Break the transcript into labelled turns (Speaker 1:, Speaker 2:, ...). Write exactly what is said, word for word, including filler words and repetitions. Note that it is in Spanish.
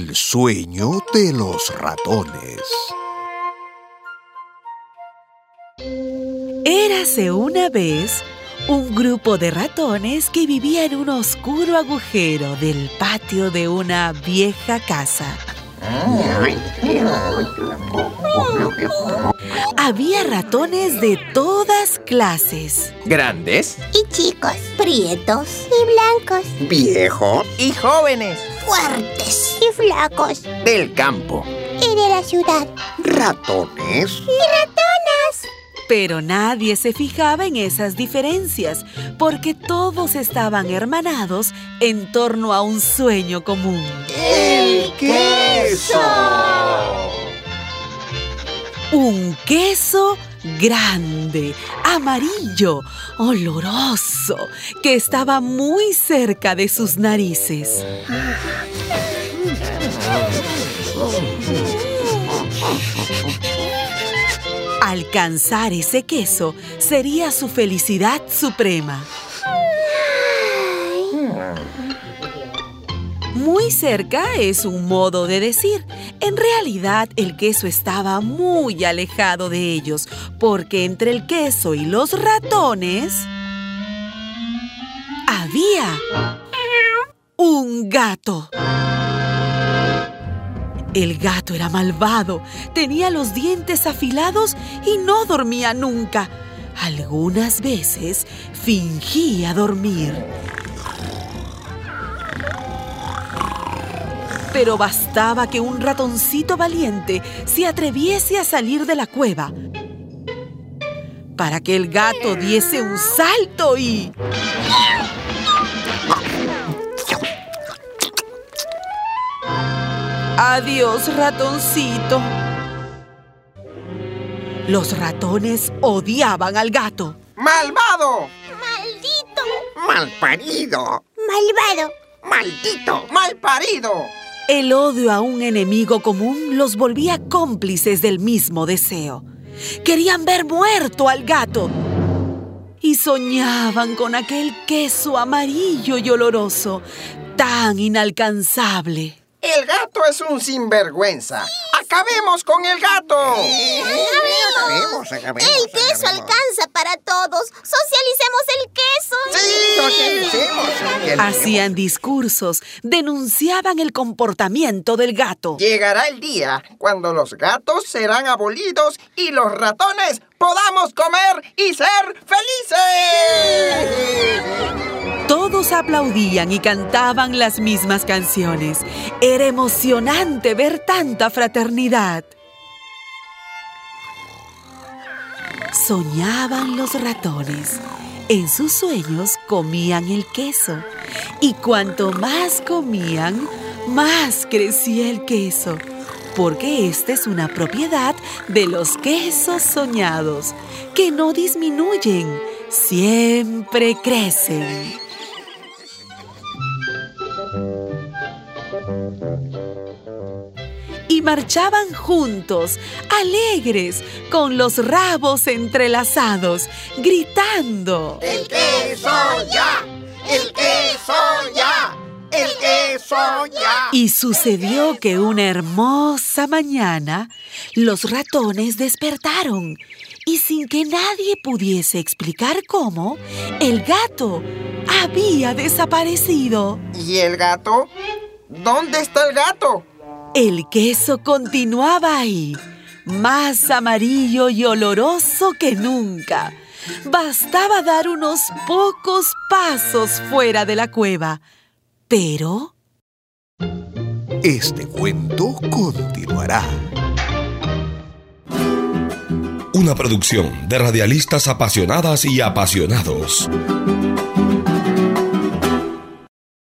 Speaker 1: El sueño de los ratones.
Speaker 2: Érase una vez un grupo de ratones que vivía en un oscuro agujero del patio de una vieja casa. Había ratones de todas clases.
Speaker 3: Grandes
Speaker 4: y chicos, prietos y blancos,
Speaker 3: viejos y jóvenes,
Speaker 4: fuertes y flacos,
Speaker 3: del campo
Speaker 4: y de la ciudad,
Speaker 3: ratones
Speaker 4: y ratonas.
Speaker 2: Pero nadie se fijaba en esas diferencias, porque todos estaban hermanados en torno a un sueño común.
Speaker 3: ¡El queso!
Speaker 2: Un queso grande, amarillo, oloroso, que estaba muy cerca de sus narices. Alcanzar ese queso sería su felicidad suprema. Muy cerca es un modo de decir. En realidad, el queso estaba muy alejado de ellos, porque entre el queso y los ratones había un gato. El gato era malvado, tenía los dientes afilados y no dormía nunca. Algunas veces fingía dormir. Pero bastaba que un ratoncito valiente se atreviese a salir de la cueva para que el gato diese un salto y... ¡Adiós, ratoncito! Los ratones odiaban al gato.
Speaker 3: ¡Malvado!
Speaker 4: ¡Maldito!
Speaker 3: ¡Malparido!
Speaker 4: ¡Malvado!
Speaker 3: ¡Maldito! ¡Malparido!
Speaker 2: El odio a un enemigo común los volvía cómplices del mismo deseo. Querían ver muerto al gato y soñaban con aquel queso amarillo y oloroso, tan inalcanzable.
Speaker 3: El gato es un sinvergüenza. ¡Acabemos con el gato!
Speaker 4: ¡Acabemos!
Speaker 3: acabemos
Speaker 4: El queso
Speaker 3: acabemos.
Speaker 4: alcanza para todos. ¡Socialicemos el queso!
Speaker 3: ¡Sí! ¡Socialicemos! socialicemos.
Speaker 2: Hacían discursos, denunciaban el comportamiento del gato.
Speaker 3: Llegará el día cuando los gatos serán abolidos y los ratones podamos comer y ser felices.
Speaker 2: Todos aplaudían y cantaban las mismas canciones. Era emocionante ver tanta fraternidad. Soñaban los ratones. En sus sueños comían el queso. Y cuanto más comían, más crecía el queso. Porque esta es una propiedad de los quesos soñados, que no disminuyen, siempre crecen. Y marchaban juntos, alegres, con los rabos entrelazados, gritando:
Speaker 3: ¡El queso ya! ¡El queso ya! ¡El queso ya!
Speaker 2: Y sucedió que una hermosa mañana, los ratones despertaron. Y sin que nadie pudiese explicar cómo, el gato había desaparecido.
Speaker 3: ¿Y el gato? ¿Dónde está el gato?
Speaker 2: El queso continuaba ahí, más amarillo y oloroso que nunca. Bastaba dar unos pocos pasos fuera de la cueva. Pero...
Speaker 1: este cuento continuará.
Speaker 5: Una producción de radialistas apasionadas y apasionados.